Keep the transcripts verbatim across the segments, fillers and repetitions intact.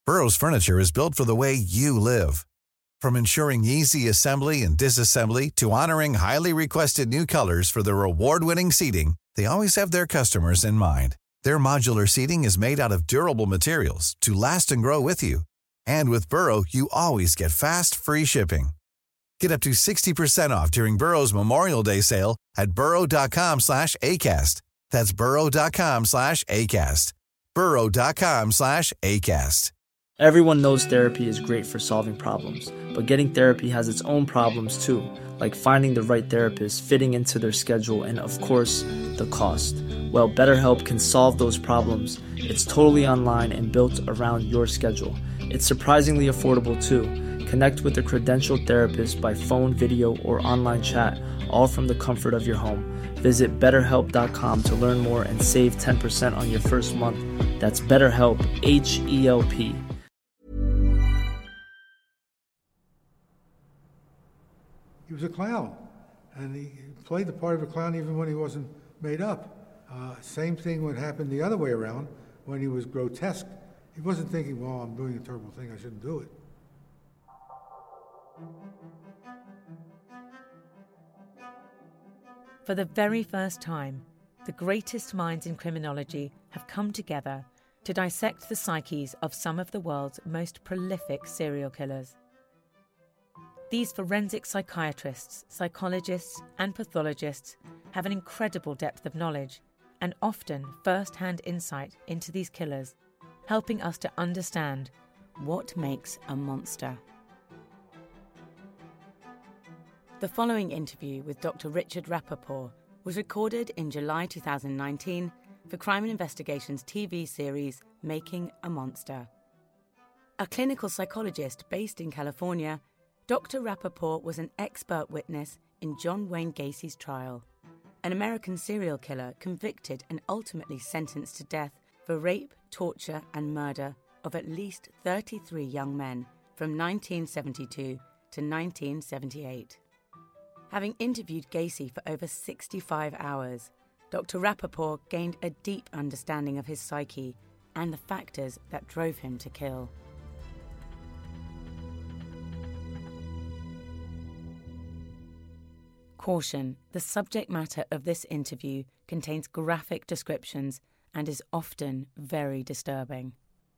Burrow's furniture is built for the way you live. From ensuring easy assembly and disassembly to honoring highly requested new colors for their award-winning seating, they always have their customers in mind. Their modular seating is made out of durable materials to last and grow with you. And with Burrow, you always get fast, free shipping. Get up to sixty percent off during Burrow's Memorial Day sale at burrow.com slash ACAST. That's burrow.com slash ACAST. burrow.com slash ACAST. Everyone knows therapy is great for solving problems, but getting therapy has its own problems too, like finding the right therapist, fitting into their schedule, and of course, the cost. Well, BetterHelp can solve those problems. It's totally online and built around your schedule. It's surprisingly affordable too. Connect with a credentialed therapist by phone, video, or online chat, all from the comfort of your home. Visit better help dot com to learn more and save ten percent on your first month. That's BetterHelp, H E L P. He was a clown, and he played the part of a clown even when he wasn't made up. Uh, same thing would happen the other way around when he was grotesque. He wasn't thinking, well, I'm doing a terrible thing, I shouldn't do it. For the very first time, the greatest minds in criminology have come together to dissect the psyches of some of the world's most prolific serial killers. These forensic psychiatrists, psychologists, and pathologists have an incredible depth of knowledge and often first-hand insight into these killers, helping us to understand what makes a monster. The following interview with Doctor Richard Rappaport was recorded in July two thousand nineteen for Crime and Investigation's T V series Making a Monster. A clinical psychologist based in California, Doctor Rappaport was an expert witness in John Wayne Gacy's trial, an American serial killer convicted and ultimately sentenced to death for rape, torture, and murder of at least thirty-three young men from nineteen seventy-two to nineteen seventy-eight. Having interviewed Gacy for over sixty-five hours, Doctor Rappaport gained a deep understanding of his psyche and the factors that drove him to kill. Caution: the subject matter of this interview contains graphic descriptions and is often very disturbing.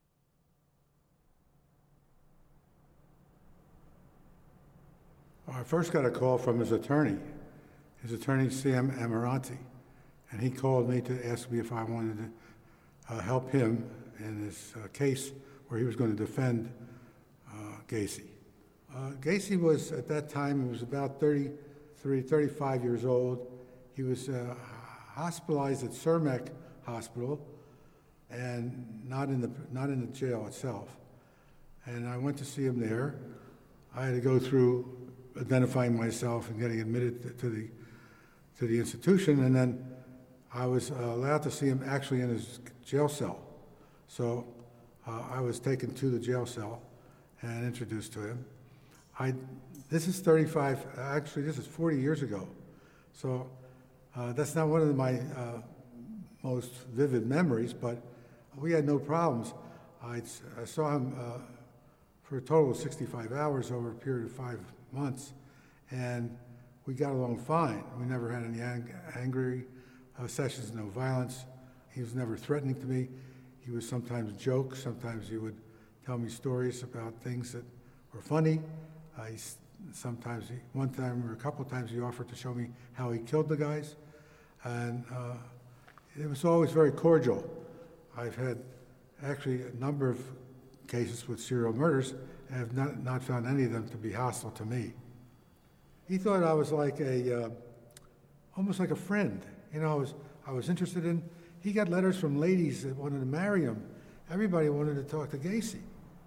I first got a call from his attorney, his attorney Sam Amirante, and he called me to ask me if I wanted to uh, help him in his uh, case where he was going to defend uh, Gacy. Uh, Gacy was, at that time, he was about thirty-three, thirty-five years old. He was uh, hospitalized at Cermak Hospital and not in the not in the jail itself. And I went to see him there. I had to go through identifying myself and getting admitted to the to the institution, and then I was uh, allowed to see him actually in his jail cell. So uh, I was taken to the jail cell and introduced to him. I this is thirty-five, actually this is forty years ago. So uh, that's not one of my uh, most vivid memories, but we had no problems. I, I saw him uh, for a total of sixty-five hours over a period of five months, and we got along fine. We never had any ang- angry uh, sessions, no violence. He was never threatening to me. He would sometimes joke, sometimes he would tell me stories about things that were funny. Uh, he, sometimes, he, one time or a couple of times, he offered to show me how he killed the guys, and uh, it was always very cordial. I've had actually a number of cases with serial murders, and have not, not found any of them to be hostile to me. He thought I was like a, uh, almost like a friend. You know, I was, I was interested in, he got letters from ladies that wanted to marry him. Everybody wanted to talk to Gacy.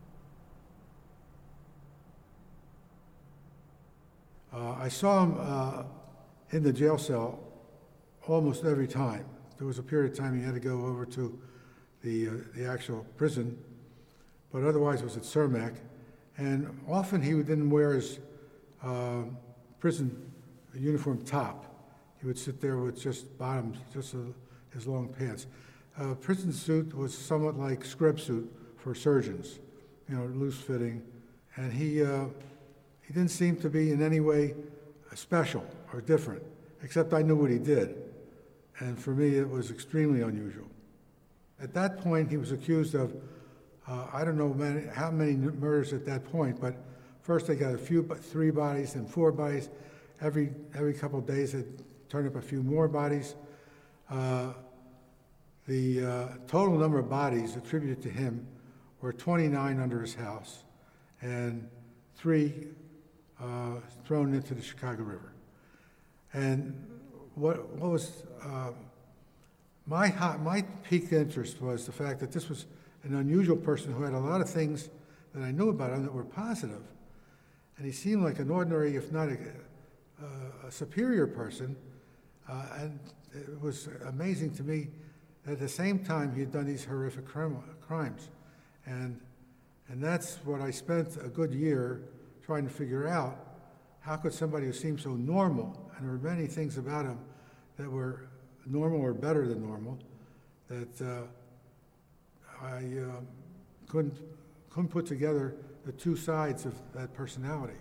Uh, I saw him uh, in the jail cell almost every time. There was a period of time he had to go over to the, uh, the actual prison, but otherwise it was at Cermak. And often he didn't wear his uh, prison uniform top. He would sit there with just bottoms, just a, his long pants. Uh, prison suit was somewhat like scrub suit for surgeons. you know, loose-fitting, and he uh, he didn't seem to be in any way special or different, except I knew what he did, and for me it was extremely unusual. At that point, he was accused of, uh, I don't know many, how many murders at that point, but first they got a few, three bodies, then four bodies. Every every couple of days they'd turn up a few more bodies. Uh, the uh, total number of bodies attributed to him were twenty-nine under his house, and three uh, thrown into the Chicago River. And what what was uh, my hot, my peak interest was the fact that this was an unusual person who had a lot of things that I knew about him that were positive, and he seemed like an ordinary, if not a, a superior person. Uh, and it was amazing to me that at the same time he had done these horrific crim- crimes. And and that's what I spent a good year trying to figure out. How could somebody who seemed so normal, and there were many things about him that were normal or better than normal, that uh, I uh, couldn't couldn't put together the two sides of that personality.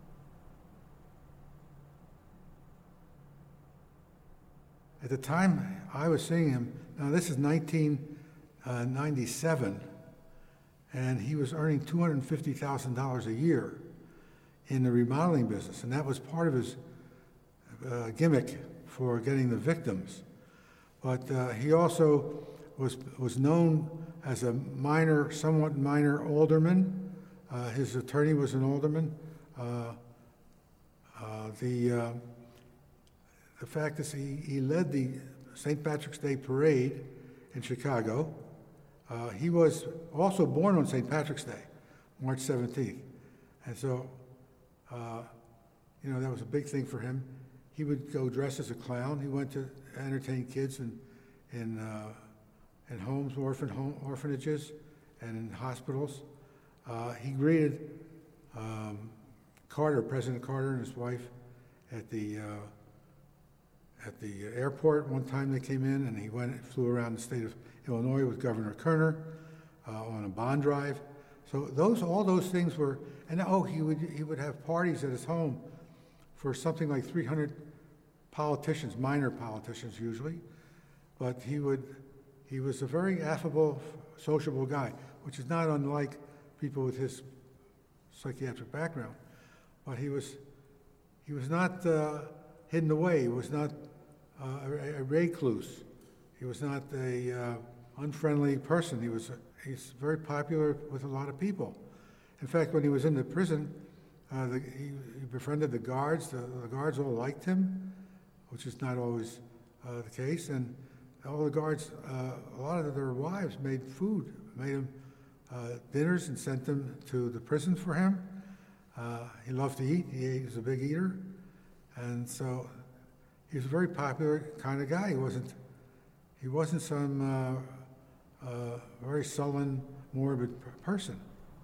At the time I was seeing him, now this is nineteen ninety-seven, and he was earning two hundred fifty thousand dollars a year in the remodeling business, and that was part of his uh, gimmick for getting the victims. But uh, he also was was known as a minor, somewhat minor alderman. Uh, his attorney was an alderman. Uh, uh, the uh, The fact is, he, he led the Saint Patrick's Day Parade in Chicago. Uh, he was also born on Saint Patrick's Day, March seventeenth. And so, uh, you know, that was a big thing for him. He would go dressed as a clown. He went to entertain kids in, in, uh, in homes, orphan home, orphanages, and in hospitals. Uh, he greeted um, Carter, President Carter, and his wife at the uh, at the airport. One time they came in, and he went flew around the state of Illinois with Governor Kerner uh, on a bond drive. So those, all those things were, and oh, he would he would have parties at his home for something like three hundred politicians, minor politicians usually, but he would he was a very affable, sociable guy, which is not unlike people with his psychiatric background. But he was he was not uh, hidden away. He was not uh, a, a recluse. He was not a uh, unfriendly person. He was a, he's very popular with a lot of people. In fact, when he was in the prison, uh, the, he, he befriended the guards. The, the guards all liked him, which is not always uh, the case. And all the guards, uh, a lot of their wives made food, made him uh, dinners and sent them to the prison for him. Uh, he loved to eat. He, ate, he was a big eater. And so he was a very popular kind of guy. He wasn't, he wasn't some uh, uh, very sullen, morbid person.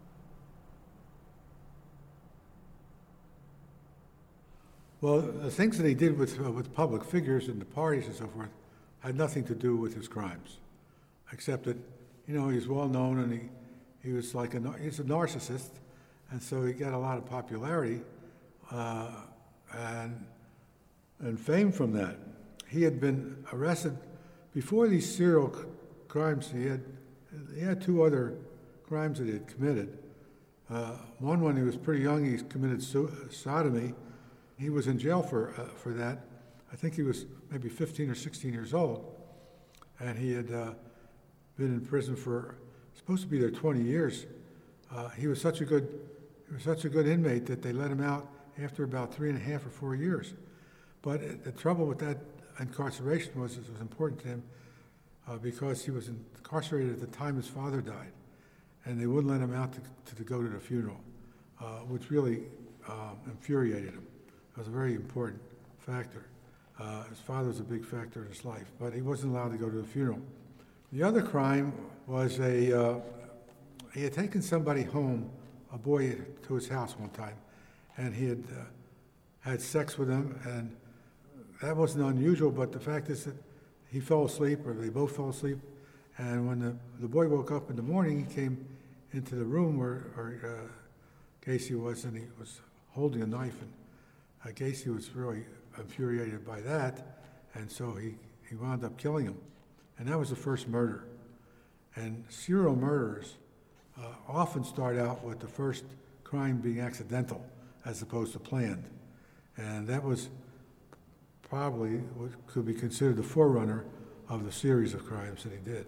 Well, the things that he did with uh, with public figures and the parties and so forth had nothing to do with his crimes, except that, you know, he's well known and he, he was like a he's a narcissist, and so he got a lot of popularity uh, and and fame from that. He had been arrested before these serial c- crimes. He had he had two other crimes that he had committed. Uh, one when he was pretty young, he committed so- sodomy. He was in jail for uh, for that. I think he was maybe fifteen or sixteen years old, and he had uh, been in prison for supposed to be there twenty years. Uh, he was such a good he was such a good inmate that they let him out after about three and a half or four years. But the trouble with that incarceration was it was important to him uh, because he was incarcerated at the time his father died, and they wouldn't let him out to, to, to go to the funeral, uh, which really uh, infuriated him. It was a very important factor. Uh, his father was a big factor in his life, but he wasn't allowed to go to the funeral. The other crime was a, uh, he had taken somebody home, a boy, to his house one time, and he had uh, had sex with him, and that wasn't unusual, but the fact is that he fell asleep, or they both fell asleep, and when the, the boy woke up in the morning, he came into the room where, where uh, Gacy was, and he was holding a knife, and uh, Gacy was really infuriated by that, and so he, he wound up killing him. And that was the first murder. And serial murderers uh, often start out with the first crime being accidental as opposed to planned. And that was probably what could be considered the forerunner of the series of crimes that he did.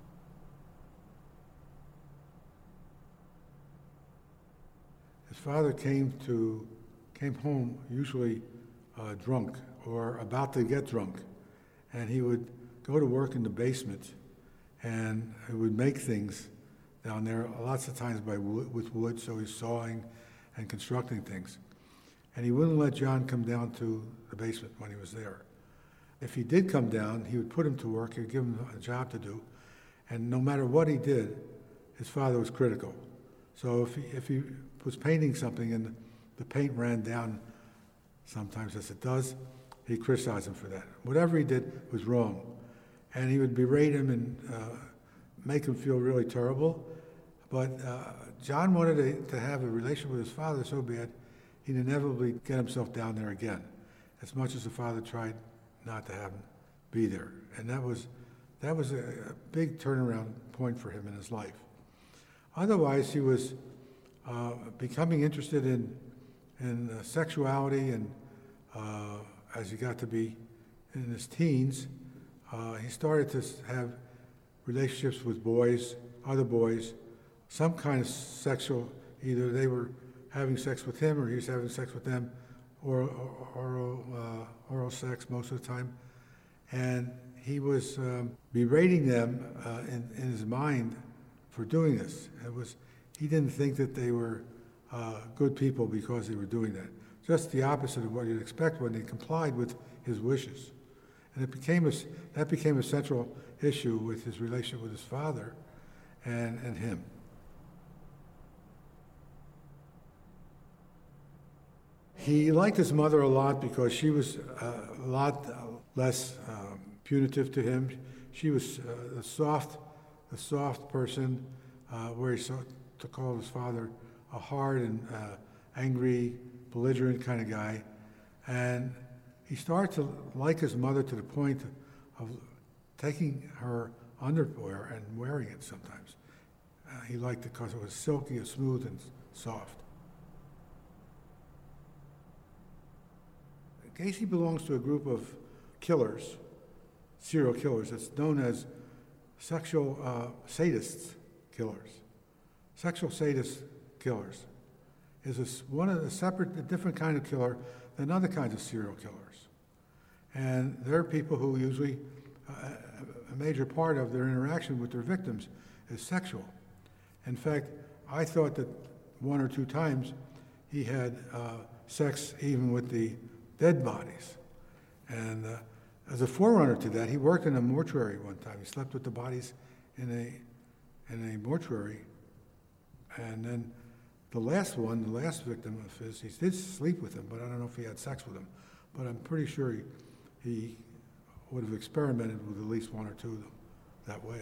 His father came to came home usually uh, drunk or about to get drunk, and he would go to work in the basement, and he would make things down there lots of times by wood, with wood. So he's sawing and constructing things, and he wouldn't let John come down to the basement when he was there. If he did come down, he would put him to work. He would give him a job to do, and no matter what he did, his father was critical. So if he, if he was painting something and the paint ran down, sometimes as it does, he criticized him for that. Whatever he did was wrong. And he would berate him and uh, make him feel really terrible. But uh, John wanted to, to have a relationship with his father so bad, he'd inevitably get himself down there again, as much as the father tried not to have him be there. And that was, that was a, a big turnaround point for him in his life. Otherwise, he was uh, becoming interested in, in uh, sexuality, and uh, as he got to be in his teens, uh, he started to have relationships with boys, other boys, some kind of sexual, either they were having sex with him or he was having sex with them, or, or oral, uh, oral sex most of the time. And he was um, berating them uh, in, in his mind for doing this. It was, he didn't think that they were uh, good people because they were doing that. Just the opposite of what you'd expect when they complied with his wishes. And it became a, that became a central issue with his relationship with his father and, and him. He liked his mother a lot because she was uh, a lot uh, less um, punitive to him. She was uh, a soft, a soft person, uh, where he sought to call his father a hard and uh, angry, belligerent kind of guy. And he started to like his mother to the point of taking her underwear and wearing it sometimes. Uh, he liked it because it was silky and smooth and soft. Gacy belongs to a group of killers, serial killers, that's known as sexual uh, sadists killers. Sexual sadist killers is a, one of the separate, a different kind of killer than other kinds of serial killers. And they're people who usually, uh, a major part of their interaction with their victims is sexual. In fact, I thought that one or two times he had uh, sex even with the dead bodies. And uh, as a forerunner to that, he worked in a mortuary one time. He slept with the bodies in a in a mortuary. And then the last one, the last victim of his, he did sleep with him, but I don't know if he had sex with him. But I'm pretty sure he, he would have experimented with at least one or two of them that way.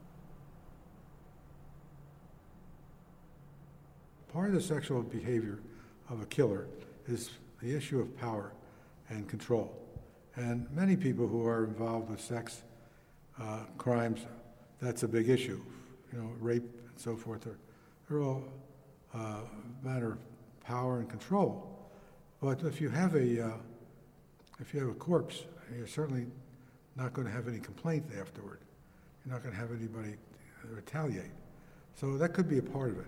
Part of the sexual behavior of a killer is the issue of power and control. And many people who are involved with sex uh, crimes, that's a big issue. You know, rape and so forth, they're, they're all uh, a matter of power and control. But if you have a, uh, if you have a corpse, you're certainly not going to have any complaint afterward. You're not going to have anybody retaliate. So that could be a part of it.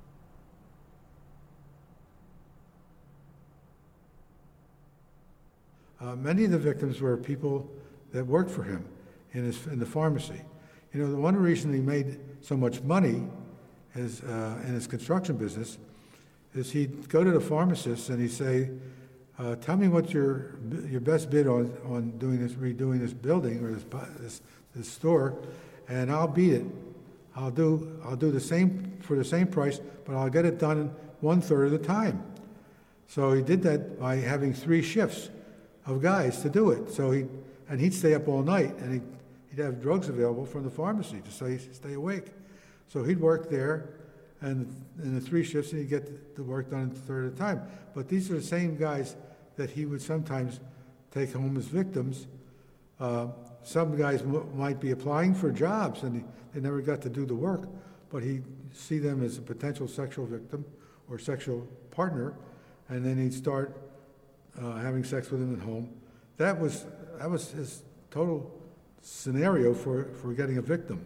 Uh, many of the victims were people that worked for him in his in the pharmacy. You know, the one reason he made so much money is uh, in his construction business is he'd go to the pharmacist and he'd say, uh, "Tell me what your your best bid on on doing this redoing this building or this this this store, and I'll beat it. I'll do I'll do the same for the same price, but I'll get it done in one third of the time." So he did that by having three shifts of guys to do it. So he and he'd stay up all night, and he'd, he'd have drugs available from the pharmacy to stay stay awake. So he'd work there and in the three shifts, and he'd get the work done in a third of the time. But these are the same guys that he would sometimes take home as victims. Uh, some guys m- might be applying for jobs, and he, they never got to do the work, but he'd see them as a potential sexual victim or sexual partner, and then he'd start uh, having sex with them at home. That was that was his total scenario for, for getting a victim.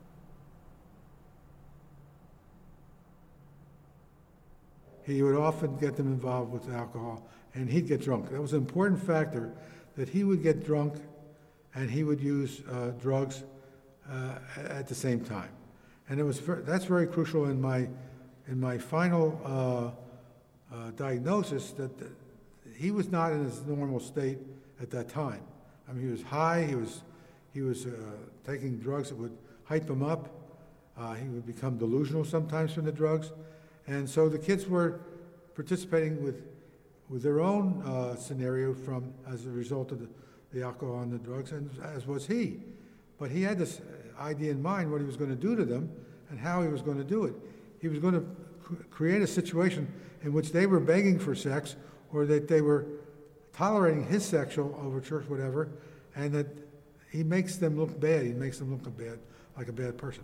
He would often get them involved with alcohol, and he'd get drunk. That was an important factor, that he would get drunk and he would use uh, drugs uh, at the same time. And it was ver- that's very crucial in my in my final uh, uh, diagnosis, that the, he was not in his normal state at that time. I mean, he was high, he was he was uh, taking drugs that would hype him up. Uh, he would become delusional sometimes from the drugs. And so the kids were participating with with their own uh, scenario from as a result of the, the alcohol and the drugs, and as was he. But he had this idea in mind what he was going to do to them and how he was going to do it. He was going to cr- create a situation in which they were begging for sex, or that they were tolerating his sexual overtures, whatever, and that he makes them look bad. He makes them look a bad, like a bad person.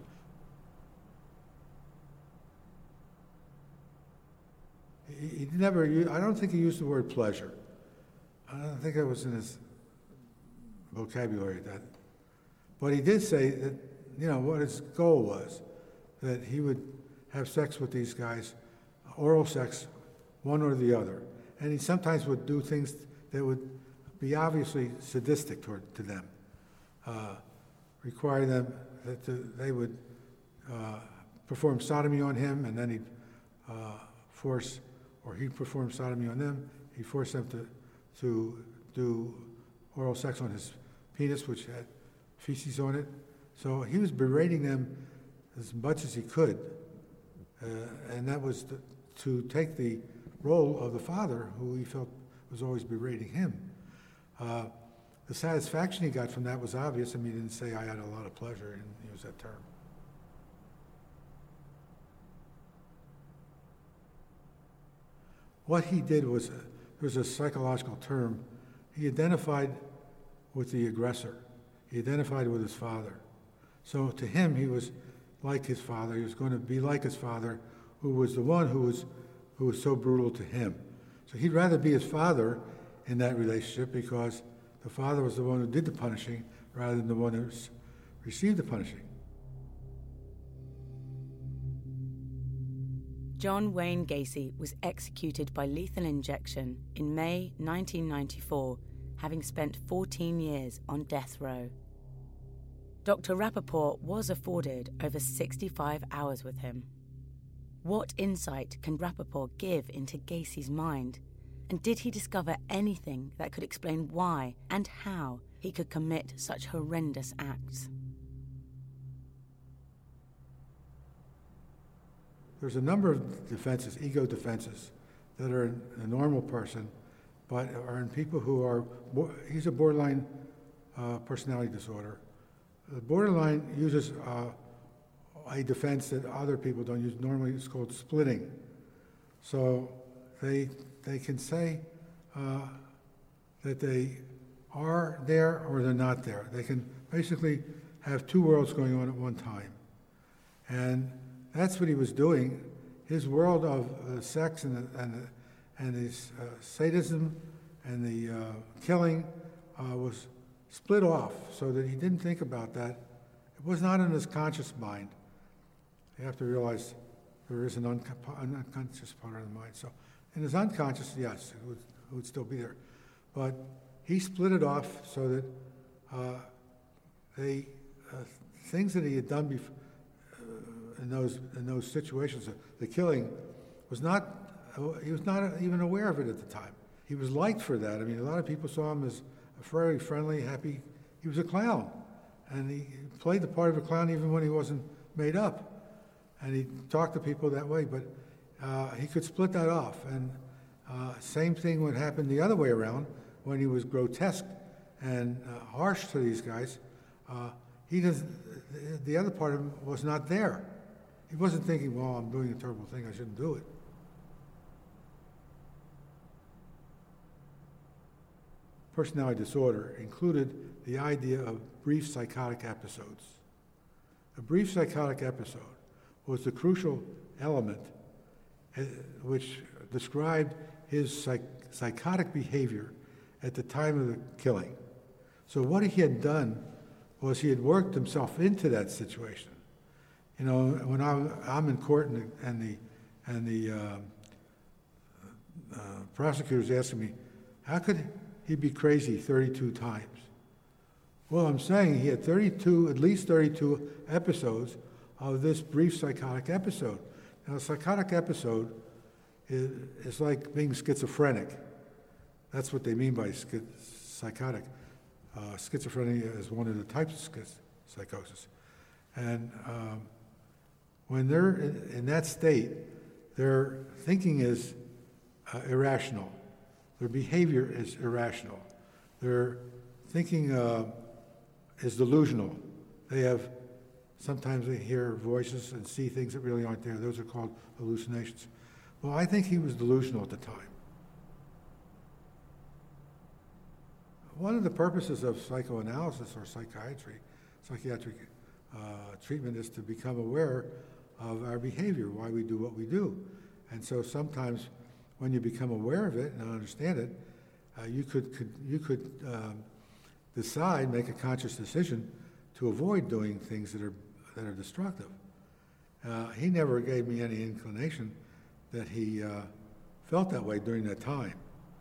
He never, I don't think he used the word pleasure. I don't think it was in his vocabulary that. But he did say that, you know, what his goal was, that he would have sex with these guys, oral sex, one or the other. And he sometimes would do things that would be obviously sadistic toward to them, uh, require them that to, they would uh, perform sodomy on him, and then he'd uh, force or he'd perform sodomy on them. He'd force them to to do oral sex on his penis, which had feces on it. So he was berating them as much as he could, uh, and that was to, to take the role of the father, who he felt was always berating him. Uh, the satisfaction he got from that was obvious. I mean, he didn't say, "I had a lot of pleasure," and he used that term. What he did was, a, there was a psychological term. He identified with the aggressor. He identified with his father. So to him, he was like his father. He was going to be like his father, who was the one who was, who was so brutal to him. So he'd rather be his father in that relationship, because the father was the one who did the punishing rather than the one who received the punishing. John Wayne Gacy was executed by lethal injection in May nineteen ninety-four, having spent fourteen years on death row. Doctor Rappaport was afforded over sixty-five hours with him. What insight can Rappaport give into Gacy's mind? And did he discover anything that could explain why and how he could commit such horrendous acts? There's a number of defenses, ego defenses, that are in a normal person, but are in people who are, he's a borderline uh, personality disorder. The borderline uses uh, a defense that other people don't use. Normally it's called splitting. So they they can say uh, that they are there or they're not there. They can basically have two worlds going on at one time. And that's what he was doing. His world of uh, sex and the, and the, and his uh, sadism and the uh, killing uh, was split off, so that he didn't think about that. It was not in his conscious mind. You have to realize there is an, unco- an unconscious part of the mind. So in his unconscious, yes, it would, it would still be there. But he split it off so that uh, they uh, things that he had done before, in those in those situations, the killing was not, he was not even aware of it at the time. He was liked for that. I mean, a lot of people saw him as a very friendly, happy, he was a clown. And he played the part of a clown even when he wasn't made up. And he talked to people that way, but uh, he could split that off. And uh, same thing would happen the other way around, when he was grotesque and uh, harsh to these guys. Uh, he does, the other part of him was not there. He wasn't thinking, well, I'm doing a terrible thing, I shouldn't do it. Personality disorder included the idea of brief psychotic episodes. A brief psychotic episode was the crucial element uh, which described his psych- psychotic behavior at the time of the killing. So what he had done was he had worked himself into that situation. You know, when I'm, I'm in court and the, and the, and the uh, uh, prosecutor's asking me, how could he be crazy thirty-two times? Well, I'm saying he had thirty-two, at least thirty-two episodes of this brief psychotic episode. Now, a psychotic episode is, is like being schizophrenic. That's what they mean by schi- psychotic. Uh, schizophrenia is one of the types of schiz- psychosis. And um, when they're in, in that state, their thinking is uh, irrational. Their behavior is irrational. Their thinking uh, is delusional. They have, sometimes they hear voices and see things that really aren't there. Those are called hallucinations. Well, I think he was delusional at the time. One of the purposes of psychoanalysis or psychiatry, psychiatric uh, treatment, is to become aware of our behavior, why we do what we do. And so sometimes when you become aware of it and understand it, uh, you could, could you could um, decide, make a conscious decision to avoid doing things that are that are destructive. Uh, he never gave me any inclination that he uh, felt that way during that time.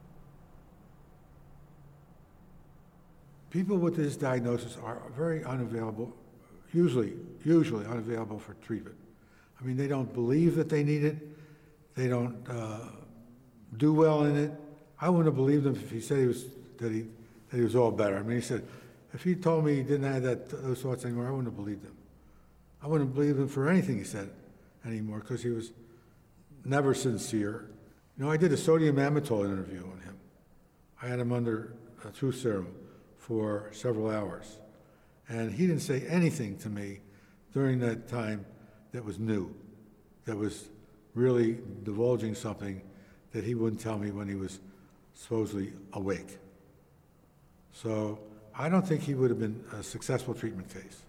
People with this diagnosis are very unavailable, usually, usually unavailable for treatment. I mean, they don't believe that they need it. They don't uh, do well in it. I wouldn't have believed him if he said he was that he that he was all better. I mean, he said, if he told me he didn't have that those thoughts anymore, I wouldn't have believed him. I wouldn't have believed him for anything he said anymore because he was never sincere. You know, I did a sodium amytal interview on him. I had him under a truth serum for several hours. And he didn't say anything to me during that time that was new, that was really divulging something that he wouldn't tell me when he was supposedly awake. So I don't think he would have been a successful treatment case.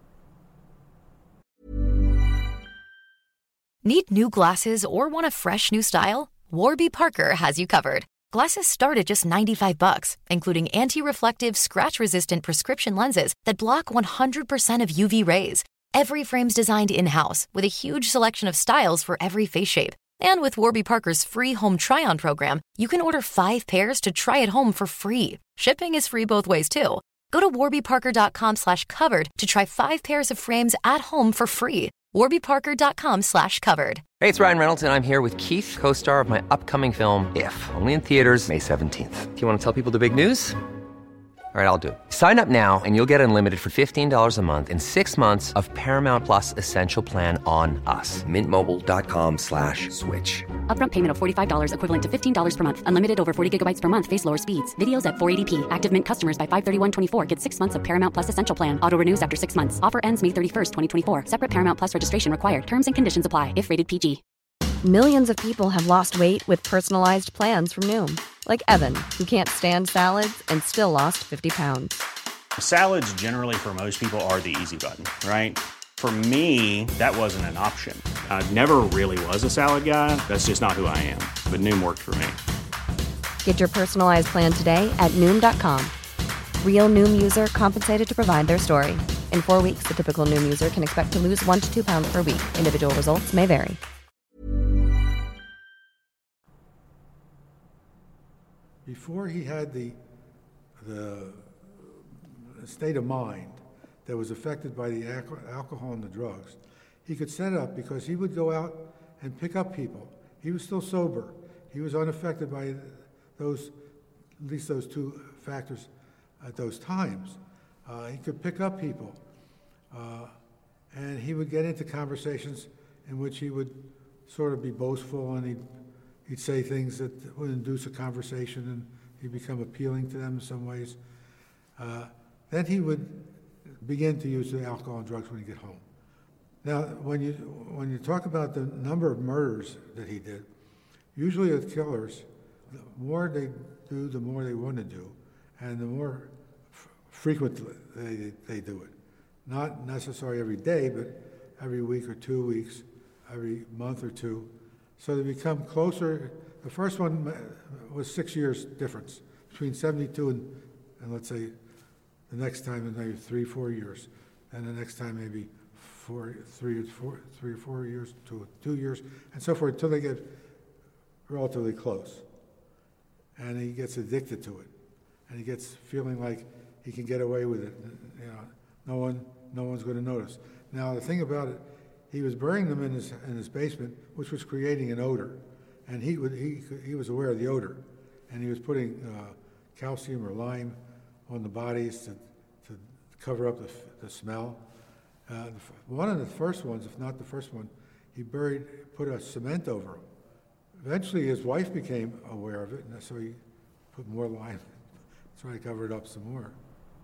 Need new glasses or want a fresh new style? Warby Parker has you covered. Glasses start at just ninety-five bucks, including anti-reflective, scratch-resistant prescription lenses that block one hundred percent of U V rays. Every frame's designed in-house with a huge selection of styles for every face shape. And with Warby Parker's free home try-on program, you can order five pairs to try at home for free. Shipping is free both ways, too. Go to warbyparker.com slash covered to try five pairs of frames at home for free. warbyparker.com slash covered. Hey, it's Ryan Reynolds, and I'm here with Keith, co-star of my upcoming film, If, only in theaters May seventeenth. Do you want to tell people the big news? All right, I'll do it. Sign up now and you'll get unlimited for fifteen dollars a month and six months of Paramount Plus Essential Plan on us. Mintmobile.com slash switch. Upfront payment of forty-five dollars equivalent to fifteen dollars per month. Unlimited over forty gigabytes per month. Face lower speeds. Videos at four eighty p. Active Mint customers by five thirty-one twenty-four get six months of Paramount Plus Essential Plan. Auto renews after six months. Offer ends May thirty-first, twenty twenty-four. Separate Paramount Plus registration required. Terms and conditions apply if rated P G. Millions of people have lost weight with personalized plans from Noom. Like Evan, who can't stand salads and still lost fifty pounds. Salads generally for most people are the easy button, right? For me, that wasn't an option. I never really was a salad guy. That's just not who I am. But Noom worked for me. Get your personalized plan today at Noom dot com. Real Noom user compensated to provide their story. In four weeks, the typical Noom user can expect to lose one to two pounds per week. Individual results may vary. Before he had the the state of mind that was affected by the alcohol and the drugs, he could set up because he would go out and pick up people. He was still sober. He was unaffected by those, at least those two factors at those times. Uh, he could pick up people, uh, and he would get into conversations in which he would sort of be boastful, and he'd He'd say things that would induce a conversation, and he'd become appealing to them in some ways. Uh, then he would begin to use the alcohol and drugs when he'd get home. Now, when you when you talk about the number of murders that he did, usually with killers, the more they do, the more they want to do, and the more f- frequently they they do it. Not necessarily every day, but every week or two weeks, every month or two. So they become closer. The first one was six years difference between seventy-two and, and let's say the next time maybe three, four years, and the next time maybe four, three, four, three or four years, two, two years, and so forth until they get relatively close. And he gets addicted to it, and he gets feeling like he can get away with it. You know, no one, no one's going to notice. Now the thing about it, he was burying them in his in his basement, which was creating an odor, and he would he he was aware of the odor, and he was putting uh, calcium or lime on the bodies to to cover up the, the smell. Uh, the, one of the first ones, if not the first one, he buried put a cement over him. Eventually, his wife became aware of it, and so he put more lime, trying to cover it up some more.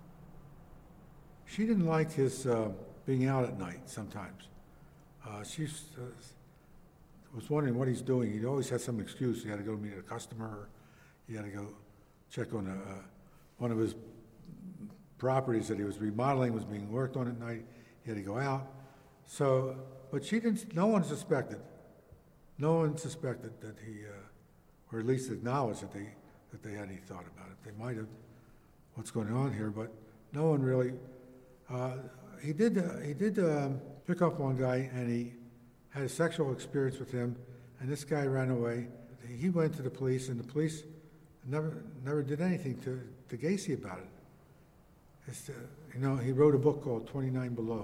She didn't like his uh, being out at night sometimes. Uh, she uh, was wondering what he's doing. He always had some excuse. He had to go meet a customer. Or he had to go check on a, uh, one of his properties that he was remodeling was being worked on at night. He had to go out. So, but she didn't. No one suspected. No one suspected that he, uh, or at least acknowledged that they that they had any thought about it. They might have, what's going on here, but no one really. Uh, he did. Uh, he did um, pick up one guy, and he had a sexual experience with him. And this guy ran away. He went to the police, and the police never never did anything to, to Gacy about it. It's, uh, you know, he wrote a book called twenty-nine below.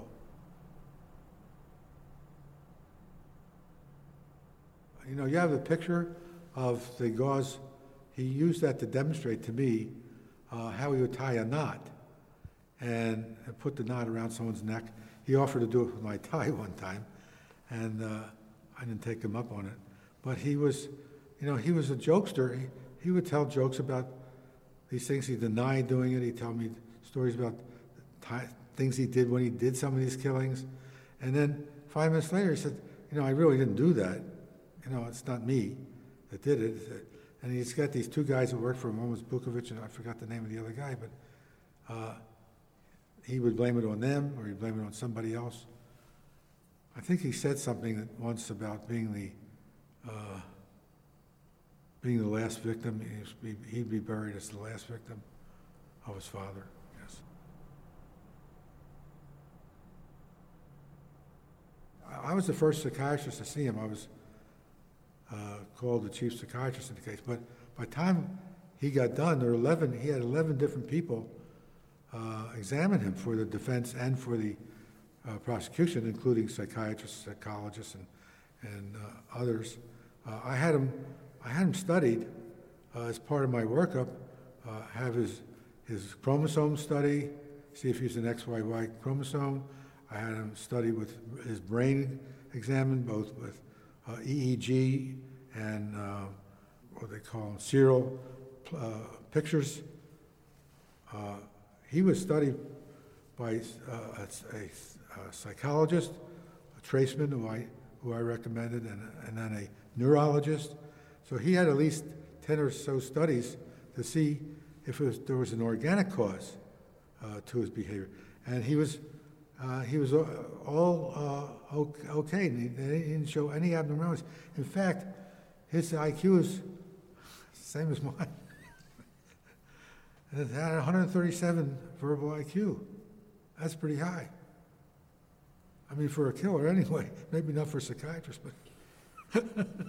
You know, you have a picture of the gauze. He used that to demonstrate to me uh, how he would tie a knot and put the knot around someone's neck. He offered to do it with my tie one time, and uh, I didn't take him up on it. But he was, you know, he was a jokester. He, he would tell jokes about these things. He denied doing it. He'd tell me stories about t- things he did when he did some of these killings. And then five minutes later, he said, you know, I really didn't do that. You know, it's not me that did it. And he's got these two guys that worked for him. One was Bukovic, and I forgot the name of the other guy, but uh, he would blame it on them, or he'd blame it on somebody else. I think he said something that once about being the uh, being the last victim. He'd be buried as the last victim of his father. Yes. I was the first psychiatrist to see him. I was uh, called the chief psychiatrist in the case. But by the time he got done, there were eleven. He had eleven different people uh, examine him for the defense and for the uh, prosecution, including psychiatrists, psychologists, and and uh, others. Uh, I had him. I had him studied uh, as part of my workup. Uh, have his his chromosome study, see if he's an X Y Y chromosome. I had him study with his brain examined, both with uh, E E G and uh, what they call them, serial uh, pictures. Uh, he was studied by uh, a, a, a psychologist, a traceman who I who I recommended, and, and then a neurologist. So he had at least ten or so studies to see if it was, there was an organic cause uh, to his behavior, and he was. Uh, he was all uh, okay, and he, he didn't show any abnormalities. In fact, his I Q is the same as mine. And it had one hundred thirty-seven verbal I Q. That's pretty high. I mean, for a killer anyway. Maybe not for a psychiatrist, but...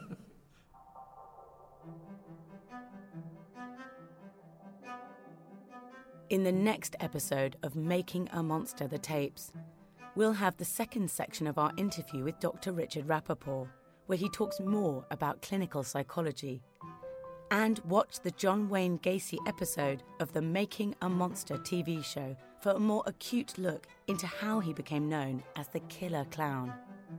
In the next episode of Making a Monster, the tapes, we'll have the second section of our interview with Doctor Richard Rappaport, where he talks more about clinical psychology. And watch the John Wayne Gacy episode of the Making a Monster T V show for a more acute look into how he became known as the Killer Clown.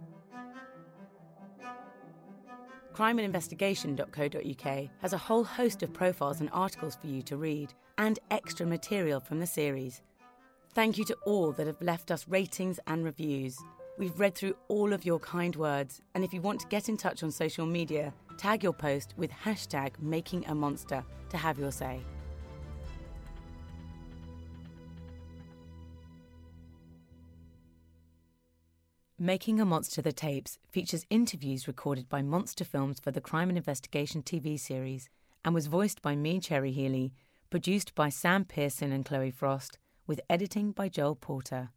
crime and investigation dot co dot uk has a whole host of profiles and articles for you to read, and extra material from the series. Thank you to all that have left us ratings and reviews. We've read through all of your kind words, and if you want to get in touch on social media, tag your post with hashtag Making a Monster to have your say. Making a Monster the Tapes features interviews recorded by Monster Films for the Crime and Investigation T V series and was voiced by me, Cherry Healey, produced by Sam Pearson and Chloe Frost, with editing by Joel Porter.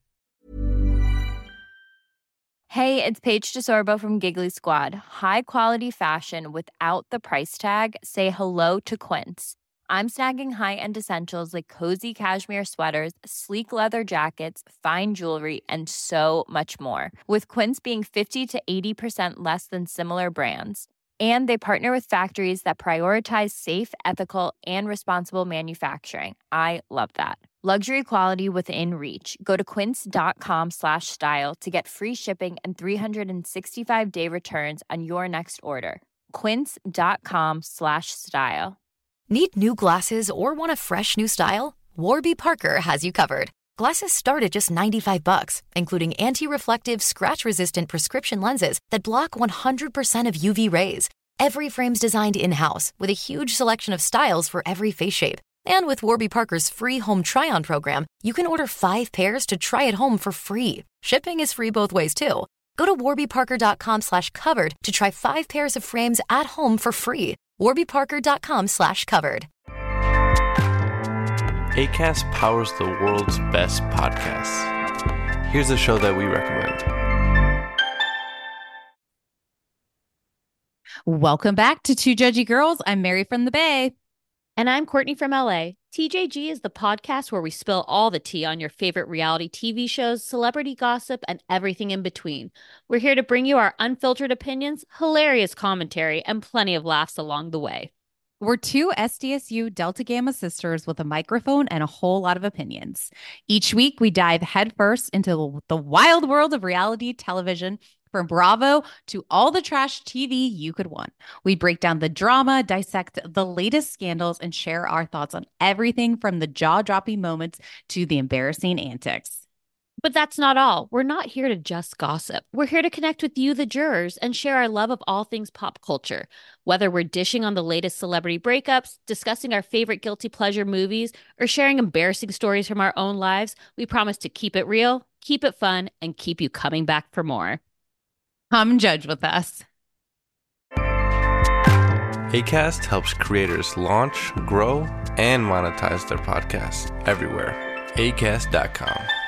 Hey, it's Paige DeSorbo from Giggly Squad. High quality fashion without the price tag. Say hello to Quince. I'm snagging high-end essentials like cozy cashmere sweaters, sleek leather jackets, fine jewelry, and so much more. With Quince being fifty to eighty percent less than similar brands. And they partner with factories that prioritize safe, ethical, and responsible manufacturing. I love that. Luxury quality within reach. Go to quince.com slash style to get free shipping and three sixty-five day returns on your next order. Quince.com slash style. Need new glasses or want a fresh new style? Warby Parker has you covered. Glasses start at just ninety-five bucks, including anti-reflective, scratch-resistant prescription lenses that block one hundred percent of U V rays. Every frame's designed in-house with a huge selection of styles for every face shape. And with Warby Parker's free home try-on program, you can order five pairs to try at home for free. Shipping is free both ways, too. Go to warbyparker.com slash covered to try five pairs of frames at home for free. warbyparker.com slash covered. Acast powers the world's best podcasts. Here's a show that we recommend. Welcome back to Two Judgy Girls. I'm Mary from the Bay. And I'm Courtney from L A. T J G is the podcast where we spill all the tea on your favorite reality T V shows, celebrity gossip, and everything in between. We're here to bring you our unfiltered opinions, hilarious commentary, and plenty of laughs along the way. We're two S D S U Delta Gamma sisters with a microphone and a whole lot of opinions. Each week, we dive headfirst into the wild world of reality television, from Bravo to all the trash T V you could want. We break down the drama, dissect the latest scandals, and share our thoughts on everything from the jaw-dropping moments to the embarrassing antics. But that's not all. We're not here to just gossip. We're here to connect with you, the jurors, and share our love of all things pop culture. Whether we're dishing on the latest celebrity breakups, discussing our favorite guilty pleasure movies, or sharing embarrassing stories from our own lives, we promise to keep it real, keep it fun, and keep you coming back for more. Come judge with us. Acast helps creators launch, grow, and monetize their podcasts everywhere. acast dot com.